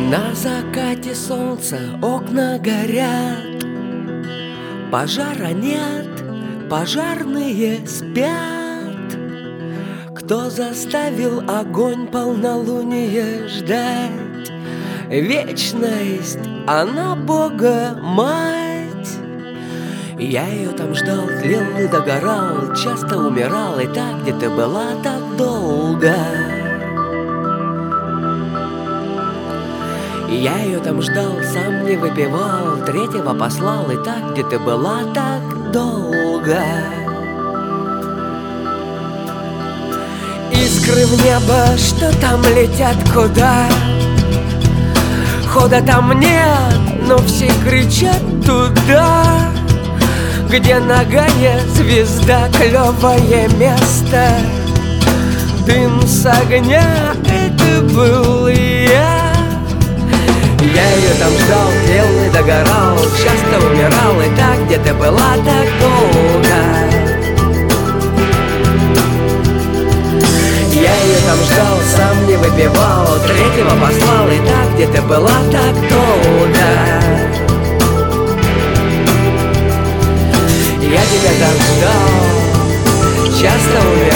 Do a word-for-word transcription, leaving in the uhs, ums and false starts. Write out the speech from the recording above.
На закате солнца окна горят, пожара нет, пожарные спят. Кто заставил огонь полнолуния ждать? Вечность, она Бога мать. Я ее там ждал, тлел и догорал, часто умирал, и так, где ты была так долго. Я ее там ждал, сам не выпивал, третьего послал, и так, где ты была так долго. Искры в небо, что там летят куда? Хода там нет, но все кричат туда, где нагая звезда, клевое место. Дым с огня, это был я. Я ее там ждал, тлел и догорал, часто умирал, и так, где ты была так долго. Я ее там ждал, сам не выпивал, третьего послал, и так, где ты была так долго. Я тебя там ждал, часто умирал.